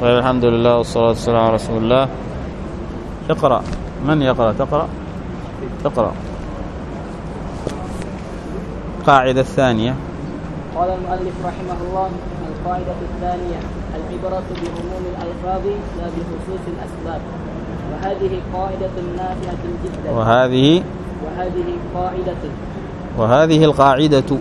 طيب، الحمد لله والصلاة والسلام على رسول الله. اقرأ. من يقرأ؟ تقرأ؟ اقرأ. القاعدة الثانية. قال المؤلف رحمه الله: القاعدة الثانية: العبرة بعموم الألفاظ لا بخصوص الأسباب. وهذه قاعدة نافعة جدا. وهذه القاعدة.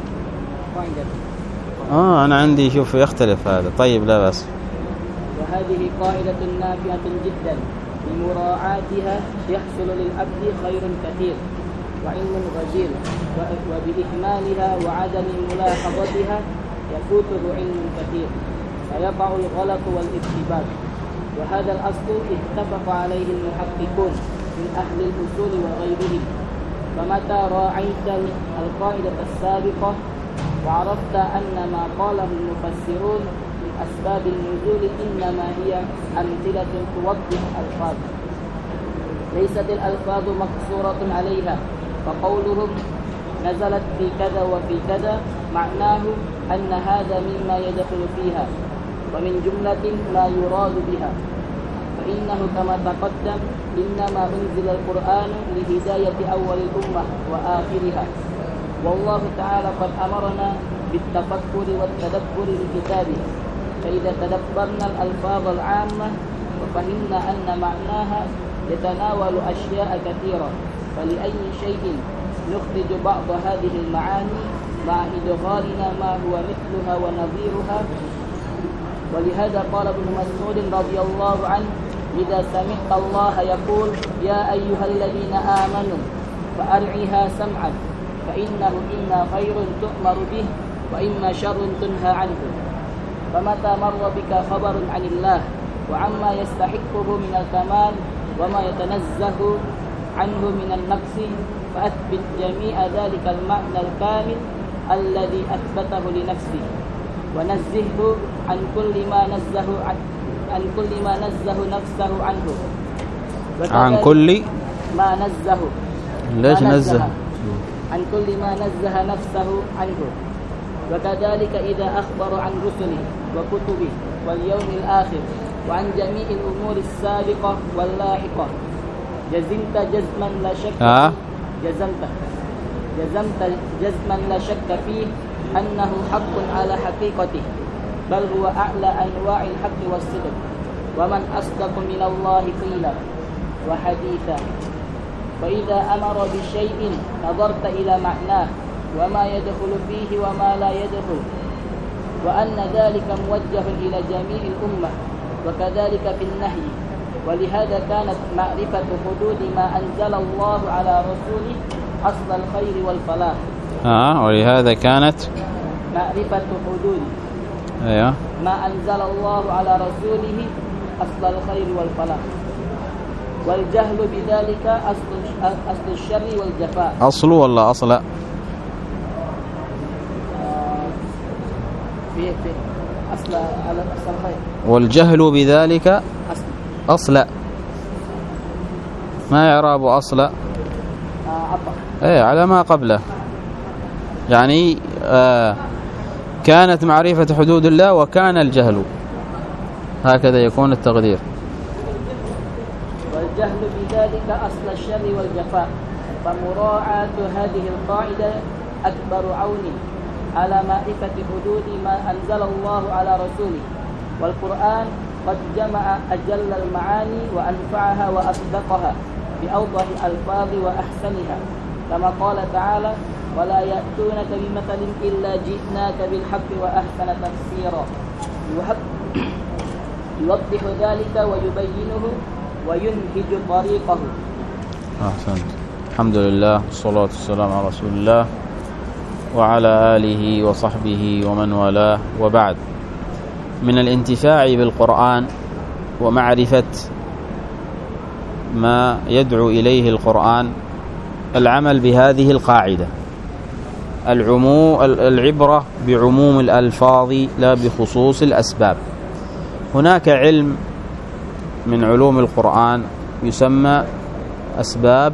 أنا عندي شوف يختلف هذا. طيب، لا بأس. وهذه قاعدة نافعة جدا، بمراعاتها يحصل للعبد خير كثير وعلم غزير، وبإهمالها وعدم ملاحظتها يفوته علم كثير فيقع الغلط والارتباك. وهذا الأصل اتفق عليه المحققون من أهل الأصول وغيرهم. فمتى راعيت القاعدة السابقة وعرفت أن ما قاله المفسرون من أسباب النزول إنما هي أمثلة توضح الألفاظ، ليست الألفاظ مقصورة عليها. فقولهم نزلت في كذا وفي كذا معناه أن هذا مما يدخل فيها، ومن جملة ما يراد بها. فإنه كما تقدم إنما أنزل القرآن لهداية أول الأمة وآخرها، والله تعالى قد أمرنا بالتفكر والتدبر لكتابه. فإذا تدبرنا الألفاظ العامة وفهمنا أن معناها يتناول أشياء كثيرة، فلأي شيء نخرج بعض هذه المعاني مع إدغالنا ما هو مثلها ونظيرها. ولهذا قال ابن مسعود رضي الله عنه: إذا سمعت الله يقول يا أيها الذين آمنوا فأرعها سمعا، فإنه إما خير تؤمر به وإما شر تنهى عنه. فمتى مر بك خبر عن الله وعما يستحقه من الكمال وما يتنزه عنه من النقص، فأثبت جميع ذلك المعنى الكامل الذي أثبته لنفسه، ونزهه عن كل ما نزه نفسه عنه. عن كل ما نزه. ليش نزه؟ عن كل ما نزه نفسه عنه. وكذلك إذا أخبر عن رسله وكتبه واليوم الآخر وعن جميع الأمور السابقة واللاحقة جزمت جزما لا شك فيه جزمت جزما لا شك فيه أنه حق على حقيقته، بل هو أعلى أنواع الحق والصدق. ومن أصدق من الله قيلا وحديثا. وإذا أمر بشيء نظرت إلى معناه وما يدخل فيه وما لا يدخل، وأن ذلك موجه إلى جميع الأمة. وكذلك في النهي. ولهذا كانت معرفة حدود ما أنزل الله على رسوله أصل الخير والفلاح. ولهذا كانت معرفة حدود ما أنزل الله على رسوله أصل الخير والفلاح. والجهل بذلك أصل الشر والجفاء. أصل ولا أصل؟ أصل على أصل الخير. والجهل بذلك أصل. ما إعراب أصل؟ على ما قبله. يعني كانت معرفة حدود الله وكان الجهل، هكذا يكون التقدير. والجهل بذلك أصل الشر والجفاء. فمراعاة هذه القاعدة أكبر عون على معرفة حدود ما أنزل الله على رسوله. والقرآن قد جمع أجل المعاني وأنفعها وأصدقها بأوضح الألفاظ وأحسنها، كما قال تعالى: ولا يأتونك بمثل إلا جئناك بالحق وأحسن تفسيرا. يوضح ذلك ويبينه وينهج طريقه. أحسنت. الحمد لله والصلاة والسلام على رسول الله وعلى آله وصحبه ومن والاه، وبعد. من الانتفاع بالقرآن ومعرفة ما يدعو إليه القرآن العمل بهذه القاعدة: العبرة بعموم الألفاظ لا بخصوص الأسباب. هناك علم من علوم القرآن يسمى أسباب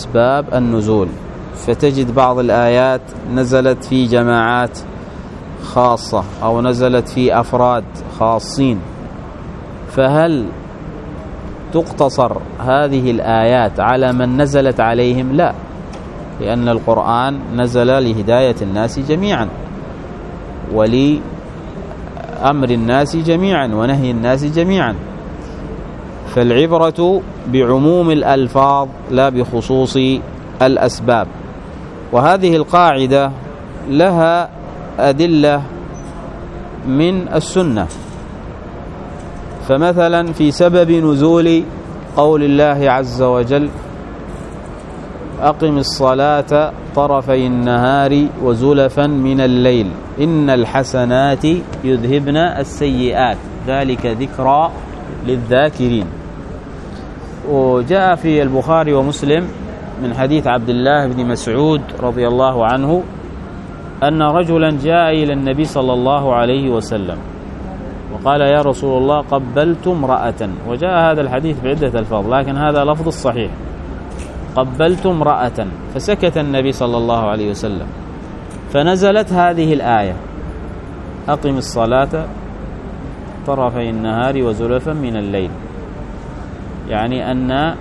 النزول. فتجد بعض الآيات نزلت في جماعات خاصة أو نزلت في أفراد خاصين، فهل تقتصر هذه الآيات على من نزلت عليهم؟ لا، لأن القرآن نزل لهداية الناس جميعا ولأمر الناس جميعا ونهي الناس جميعا، فالعبرة بعموم الألفاظ لا بخصوص الأسباب. وهذه القاعدة لها أدلة من السنة، فمثلا في سبب نزول قول الله عز وجل: أقم الصلاة طرفي النهار وزلفا من الليل إن الحسنات يذهبن السيئات ذلك ذكرى للذاكرين. وجاء في البخاري ومسلم من حديث عبد الله بن مسعود رضي الله عنه أن رجلا جاء إلى النبي صلى الله عليه وسلم وقال: يا رسول الله قبلت امرأة. وجاء هذا الحديث بعدة ألفاظ، لكن هذا لفظ الصحيح: قبلت امرأة. فسكت النبي صلى الله عليه وسلم، فنزلت هذه الآية: أقم الصلاة طرفي النهار وزلفا من الليل، يعني أن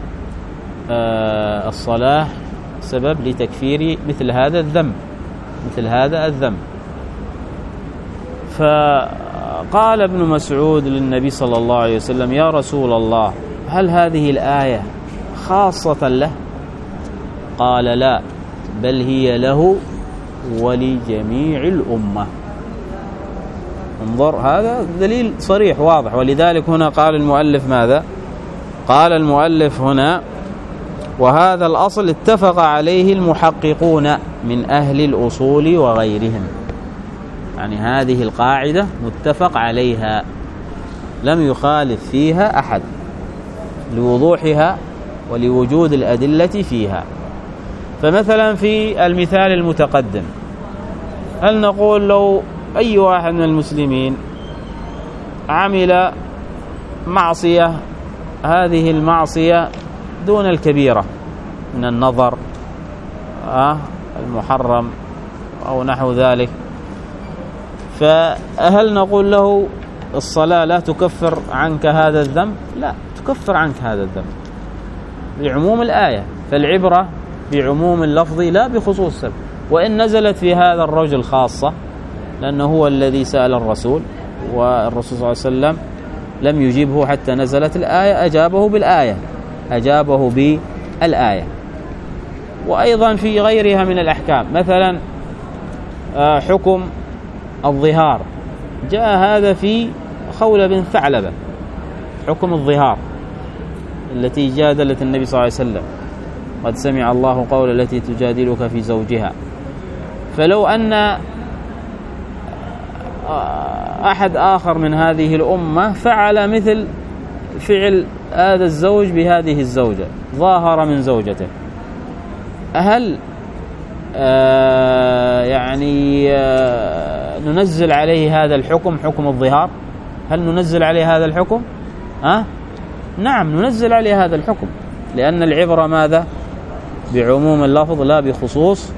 الصلاة سبب لتكفير مثل هذا الذنب. فقال ابن مسعود للنبي صلى الله عليه وسلم: يا رسول الله، هل هذه الآية خاصة له؟ قال: لا، بل هي له ولجميع الأمة. انظر، هذا دليل صريح واضح. ولذلك هنا قال المؤلف ماذا؟ قال المؤلف هنا: وهذا الأصل اتفق عليه المحققون من أهل الأصول وغيرهم. يعني هذه القاعدة متفق عليها، لم يخالف فيها أحد لوضوحها ولوجود الأدلة فيها. فمثلا في المثال المتقدم، هل نقول لو أي واحد من المسلمين عمل معصية، هذه المعصية دون الكبيرة من النظر المحرم أو نحو ذلك، فهل نقول له الصلاة لا تكفر عنك هذا الذنب؟ لا، تكفر عنك هذا الذنب بعموم الآية. فالعبرة بعموم اللفظ لا بخصوص السبب. وإن نزلت في هذا الرجل خاصة، لأنه هو الذي سأل الرسول، والرسول صلى الله عليه وسلم لم يجيبه حتى نزلت الآية، أجابه بالآية. وأيضا في غيرها من الأحكام، مثلا حكم الظهار، جاء هذا في خولة بن ثعلبة، حكم الظهار التي جادلت النبي صلى الله عليه وسلم: قد سمع الله قول التي تجادلك في زوجها. فلو أن أحد آخر من هذه الأمة فعل مثل فعل هذا الزوج بهذه الزوجة، ظاهر من زوجته، هل ننزل عليه هذا الحكم، حكم الظهار؟ هل ننزل عليه هذا الحكم؟ نعم، ننزل عليه هذا الحكم، لأن العبرة ماذا؟ بعموم اللفظ لا بخصوص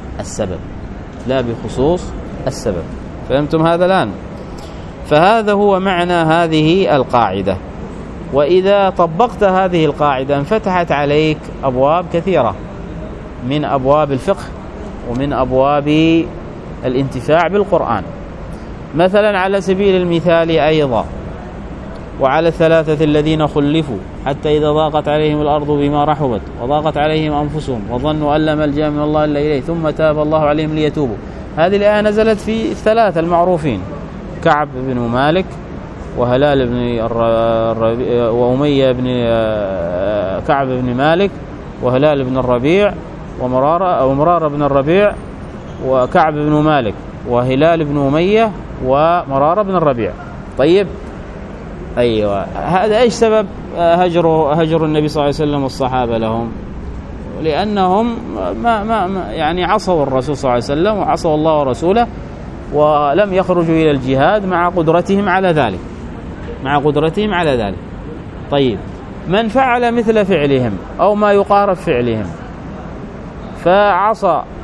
السبب. فهمتم هذا الآن؟ فهذا هو معنى هذه القاعدة. وإذا طبقت هذه القاعدة انفتحت عليك أبواب كثيرة من أبواب الفقه ومن أبواب الانتفاع بالقرآن. مثلا على سبيل المثال أيضا: وعلى الثلاثة الذين خلفوا حتى إذا ضاقت عليهم الأرض بما رحبت وضاقت عليهم أنفسهم وظنوا أن لا ملجأ من الله إلا إليه ثم تاب الله عليهم ليتوبوا. هذه الآية نزلت في الثلاثة المعروفين: كعب بن مالك وهلال بن وأمية بن كعب بن مالك وهلال بن الربيع ومرارة بن الربيع وكعب بن مالك وهلال بن أمية ومرارة بن الربيع. طيب، أيوة، هذا إيش سبب هجر النبي صلى الله عليه وسلم والصحابة لهم؟ لأنهم ما عصوا الرسول صلى الله عليه وسلم وعصوا الله ورسوله، ولم يخرجوا إلى الجهاد مع قدرتهم على ذلك. طيب، من فعل مثل فعلهم أو ما يقارب فعلهم فعصى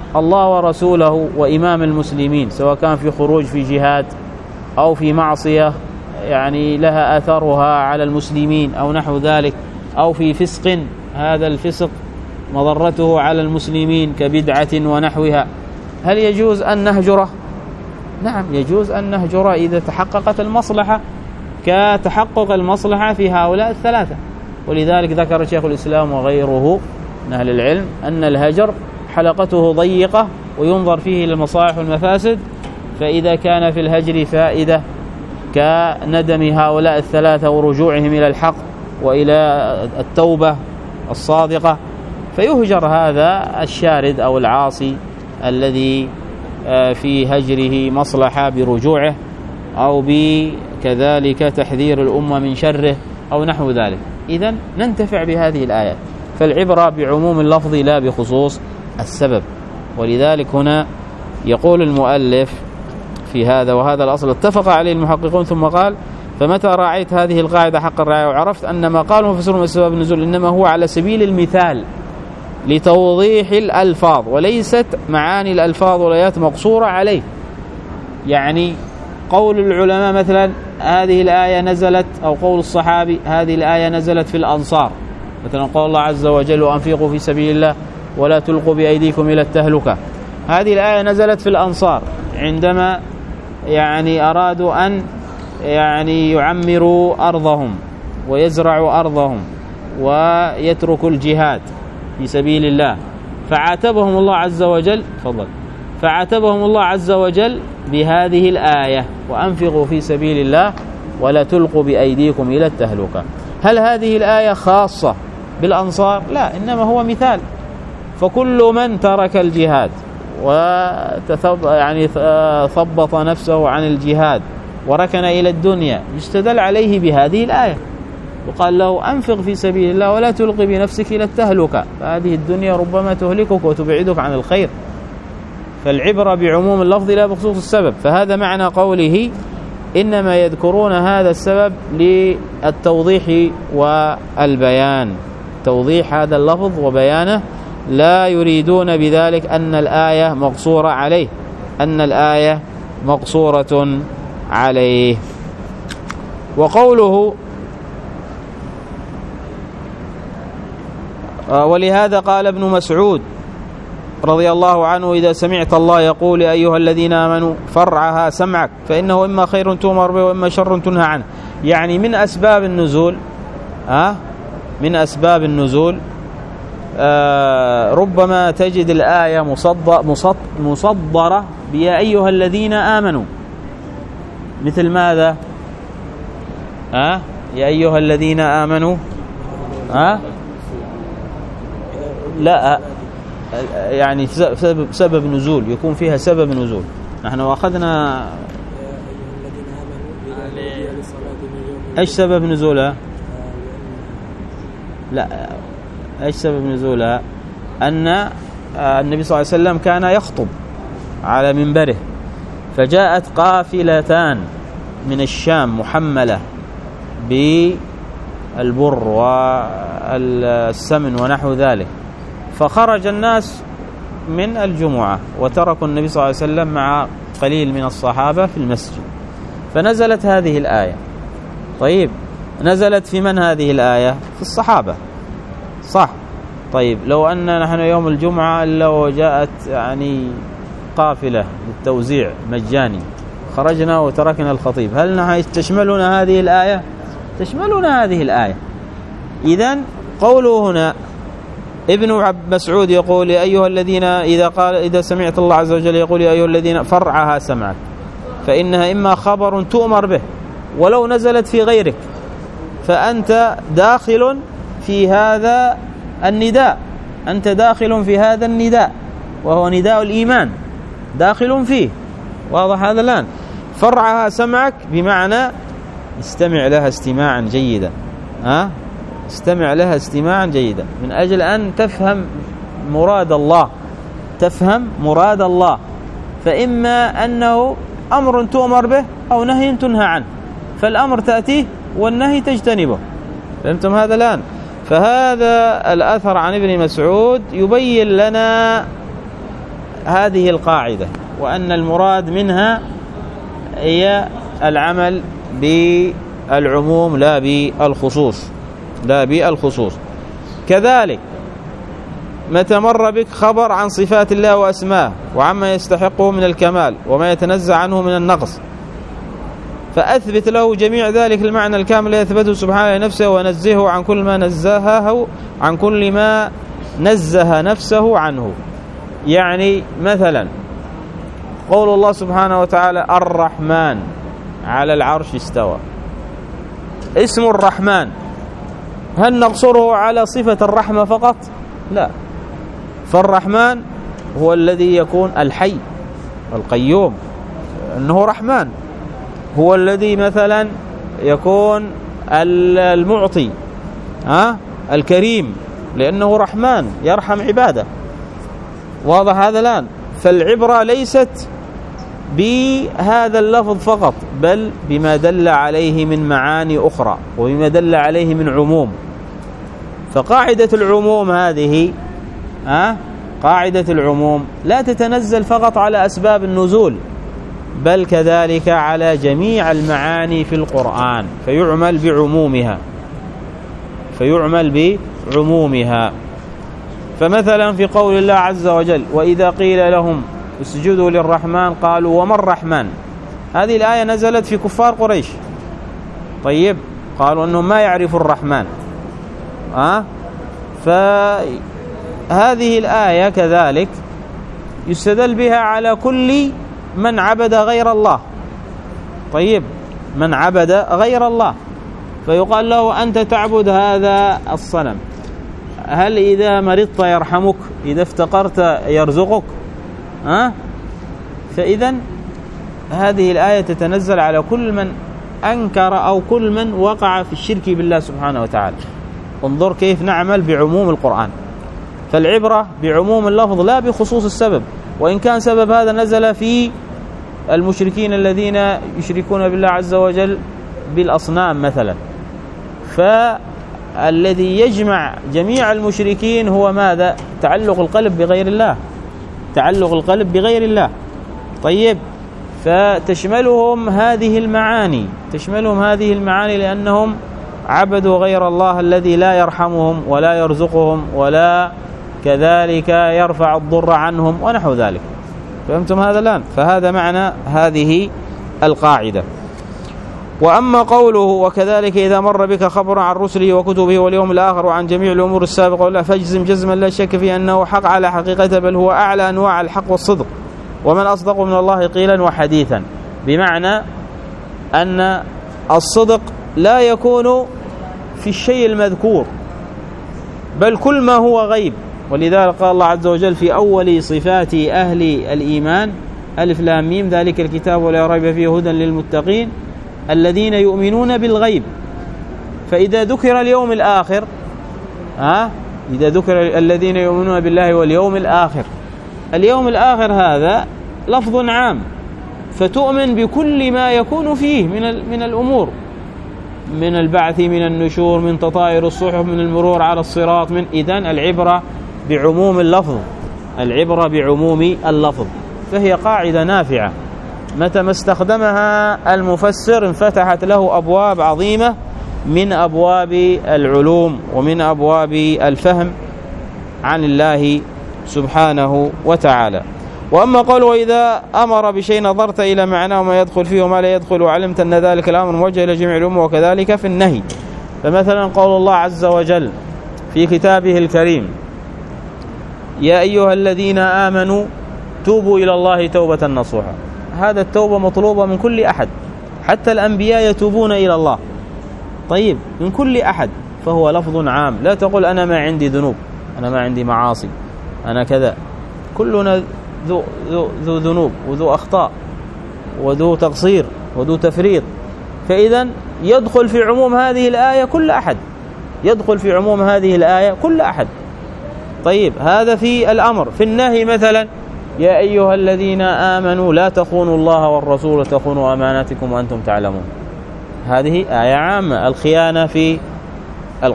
الله ورسوله وإمام المسلمين، سواء كان في خروج في جهاد أو في معصية يعني لها أثرها على المسلمين أو نحو ذلك، أو في فسق، هذا الفسق مضرته على المسلمين كبدعة ونحوها، هل يجوز أن نهجره؟ نعم يجوز أن نهجره إذا تحققت المصلحة كتحقق المصلحة في هؤلاء الثلاثة. ولذلك ذكر شيخ الإسلام وغيره من أهل العلم أن الهجر حلقته ضيقة وينظر فيه للمصالح والمفاسد، فإذا كان في الهجر فائدة كندم هؤلاء الثلاثة ورجوعهم إلى الحق وإلى التوبة الصادقة فيهجر هذا الشارد أو العاصي الذي في هجره مصلحة برجوعه أو بكذلك تحذير الأمة من شره أو نحو ذلك. إذن ننتفع بهذه الآيات، فالعبرة بعموم اللفظ لا بخصوص السبب. ولذلك هنا يقول المؤلف في هذا، وهذا الأصل اتفق عليه المحققون، ثم قال: فمتى رأيت هذه القاعدة حق الرعاية وعرفت أن ما قاله مفسر من سبب النزول إنما هو على سبيل المثال لتوضيح الألفاظ، وليست معاني الألفاظ والآيات مقصورة عليه. يعني قول العلماء مثلا هذه الآية نزلت، أو قول الصحابي هذه الآية نزلت في الأنصار، مثلا قول الله عز وجل: وأنفقوا في سبيل الله ولا تلقوا بأيديكم إلى التهلكة. هذه الآية نزلت في الأنصار عندما يعني أرادوا أن يعني يعمروا أرضهم ويزرعوا أرضهم ويتركوا الجهاد في سبيل الله، فعاتبهم الله عز وجل فعاتبهم الله عز وجل بهذه الآية: وأنفقوا في سبيل الله ولا تلقوا بأيديكم إلى التهلكة. هل هذه الآية خاصة بالأنصار؟ لا، إنما هو مثال. فكل من ترك الجهاد يعني ثبط نفسه عن الجهاد وركن إلى الدنيا يستدل عليه بهذه الآية، وقال له: أنفق في سبيل الله ولا تلقي بنفسك إلى التهلكة، فهذه الدنيا ربما تهلكك وتبعدك عن الخير. فالعبرة بعموم اللفظ لا بخصوص السبب. فهذا معنى قوله: إنما يذكرون هذا السبب للتوضيح والبيان، توضيح هذا اللفظ وبيانه، لا يريدون بذلك أن الآية مقصورة عليه، أن الآية مقصورة عليه. وقوله: ولهذا قال ابن مسعود رضي الله عنه: إذا سمعت الله يقول يا أيها الذين آمنوا فارعها سمعك فإنه إما خير تؤمر به وإما شر تنهى عنه. يعني من أسباب النزول من أسباب النزول ربما تجد الآية مصدرة بيا أيها الذين آمنوا، مثل ماذا؟ يا أيها الذين آمنوا لا، يعني سبب نزول، يكون فيها سبب نزول. نحن أخذنا ايش سبب نزولها؟ لا، ايش سبب نزولها؟ أن النبي صلى الله عليه وسلم كان يخطب على منبره، فجاءت قافلتان من الشام محملة بالبر والسمن ونحو ذلك، فخرج الناس من الجمعة وتركوا النبي صلى الله عليه وسلم مع قليل من الصحابة في المسجد، فنزلت هذه الآية. طيب، نزلت في من هذه الآية؟ في الصحابة، صح؟ طيب، لو أن نحن يوم الجمعة إلا وجاءت يعني قافلة للتوزيع مجاني، خرجنا وتركنا الخطيب، هل تشملنا هذه الآية؟ تشملنا هذه الآية. إذن قوله هنا ابن مسعود يقول: يا أيها الذين إذا سمعت الله عز وجل يقول يا أيها الذين فرعها سمعك، فإنها إما خبر تؤمر به ولو نزلت في غيرك، فأنت داخل في هذا النداء، أنت داخل في هذا النداء وهو نداء الإيمان، داخل فيه. واضح هذا الآن؟ فرعها سمعك بمعنى استمع لها استماعا جيدا، استمع لها استماعا جيدا، من أجل أن تفهم مراد الله، تفهم مراد الله. فإما أنه أمر تؤمر به أو نهي تنهى عنه، فالأمر تأتيه والنهي تجتنبه. فهمتم هذا الآن؟ فهذا الأثر عن ابن مسعود يبين لنا هذه القاعدة، وأن المراد منها هي العمل بالعموم لا بالخصوص. كذلك متى مر بك خبر عن صفات الله وأسماءه وعما يستحقه من الكمال وما يتنزع عنه من النقص، فأثبت له جميع ذلك المعنى الكامل يثبته سبحانه لنفسه، ونزهه عن كل ما نزه نفسه عنه. يعني مثلا قول الله سبحانه وتعالى الرحمن على العرش استوى، اسم الرحمن هل نقصره على صفة الرحمة فقط؟ لا، فالرحمن هو الذي يكون الحي القيوم، أنه رحمن، هو الذي مثلا يكون المعطي الكريم، لأنه رحمن يرحم عباده. واضح هذا الآن؟ فالعبرة ليست بهذا اللفظ فقط، بل بما دل عليه من معاني أخرى وبما دل عليه من عموم. فقاعدة العموم هذه قاعدة العموم لا تتنزل فقط على أسباب النزول، بل كذلك على جميع المعاني في القرآن، فيعمل بعمومها. فمثلا في قول الله عز وجل وإذا قيل لهم اسجدوا للرحمن قالوا وما الرحمن، هذه الآية نزلت في كفار قريش. طيب، قالوا أنهم ما يعرفوا الرحمن. فهذه الآية كذلك يستدل بها على كل من عبد غير الله. طيب، من عبد غير الله فيقال له أنت تعبد هذا الصنم، هل إذا مرضت يرحمك؟ إذا افتقرت يرزقك؟ فإذا هذه الآية تتنزل على كل من أنكر أو كل من وقع في الشرك بالله سبحانه وتعالى. انظر كيف نعمل بعموم القرآن. فالعبرة بعموم اللفظ لا بخصوص السبب، وإن كان سبب هذا نزل في المشركين الذين يشركون بالله عز وجل بالأصنام مثلا. فالذي يجمع جميع المشركين هو ماذا؟ تعلق القلب بغير الله. طيب، فتشملهم هذه المعاني لأنهم عبدوا غير الله الذي لا يرحمهم ولا يرزقهم ولا كذلك يرفع الضر عنهم ونحو ذلك. فهمتم هذا الآن؟ فهذا معنى هذه القاعدة. وأما قوله وكذلك إذا مر بك خبر عن رسله وكتبه واليوم الآخر وعن جميع الأمور السابقة ولا فاجزم جزما لا شك فيه أنه حق على حقيقته، بل هو أعلى أنواع الحق والصدق، ومن أصدق من الله قيلا وحديثا. بمعنى أن الصدق لا يكون في الشيء المذكور، بل كل ما هو غيب. ولذلك قال الله عز وجل في أول صفات أهل الإيمان ألف لام ميم ذلك الكتاب ولا ريب فيه هدى للمتقين الذين يؤمنون بالغيب. فإذا ذكر اليوم الآخر إذا ذكر الذين يؤمنون بالله واليوم الآخر، اليوم الآخر هذا لفظ عام، فتؤمن بكل ما يكون فيه من الأمور، من البعث، من النشور، من تطاير الصحف، من المرور على الصراط، إذن العبرة بعموم اللفظ. فهي قاعدة نافعة، متى ما استخدمها المفسر انفتحت له أبواب عظيمة من أبواب العلوم ومن أبواب الفهم عن الله سبحانه وتعالى. وأما قول وإذا أمر بشيء نظرت إلى معناه وما يدخل فيه وما لا يدخل وعلمت أن ذلك الأمر موجه إلى جميع الأمة، وكذلك في النهي. فمثلا قول الله عز وجل في كتابه الكريم يا أيها الذين آمنوا توبوا إلى الله توبة نصوحا، هذا التوبة مطلوبة من كل أحد، حتى الأنبياء يتوبون إلى الله. طيب، من كل أحد، فهو لفظ عام. لا تقول أنا ما عندي ذنوب، أنا ما عندي معاصي، أنا كذا. كلنا ذو ذنوب وذو أخطاء وذو تقصير وذو تفريط. فإذا يدخل في عموم هذه الآية كل أحد. طيب، هذا في الأمر. في النهي مثلا يا أيها الذين آمنوا لا تخونوا الله والرسول تخونوا أماناتكم وأنتم تعلمون، هذه آية عامة. الخيانة في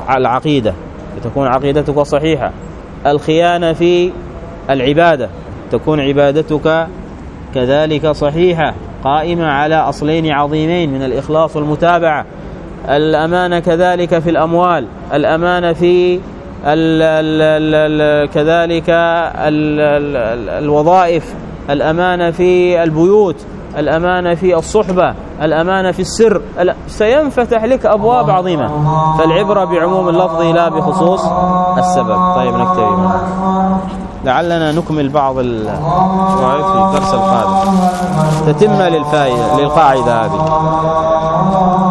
العقيدة تكون عقيدتك صحيحة، الخيانة في العبادة تكون عبادتك كذلك صحيحة قائمة على أصلين عظيمين من الإخلاص والمتابعة. الأمانة كذلك في الأموال، الأمانة في كذلك الوظائف، الأمانة في البيوت، الأمانة في الصحبة، الأمانة في السر، سينفتح لك أبواب عظيمة. فالعبرة بعموم اللفظ لا بخصوص السبب. طيب نكتفي معك، لعلنا نكمل بعض الفوائد في الدرس القادم، تتم للقاعدة هذه.